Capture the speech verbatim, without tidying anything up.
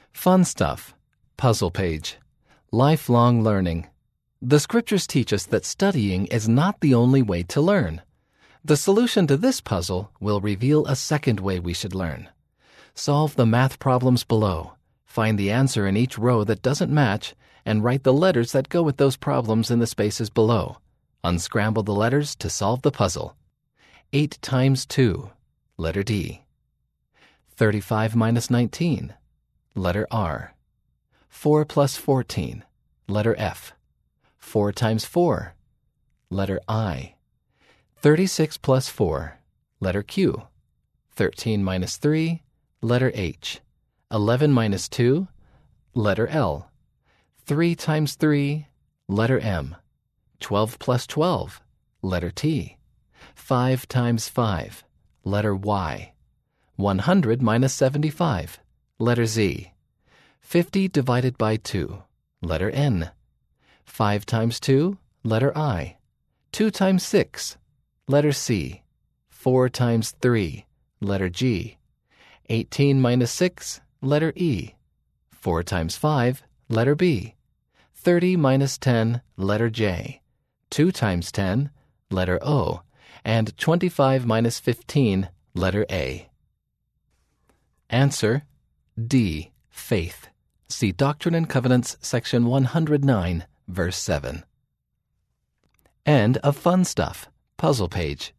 Fun stuff. Puzzle page. Lifelong learning. The scriptures teach us that studying is not the only way to learn. The solution to this puzzle will reveal a second way we should learn. Solve the math problems below. Find the answer in each row that doesn't match and write the letters that go with those problems in the spaces below. Unscramble the letters to solve the puzzle. eight times two, letter D. thirty-five minus nineteen, letter R. four plus fourteen, letter F. four times four, letter I. thirty-six plus four, letter Q. thirteen minus three, letter H. eleven minus two, letter L. three times three, letter M. twelve plus twelve, letter T. five times five, letter Y. one hundred minus seventy-five, letter Z. fifty divided by two, letter N. five times two, letter I. two times six, letter C. four times three, letter G. eighteen minus six, letter E. four times five, letter B. thirty minus ten, letter J. two times ten, letter O. And twenty-five minus fifteen, letter A. Answer D. Faith. See Doctrine and Covenants, section one hundred nine, verse seven. End of Fun Stuff. Puzzle page.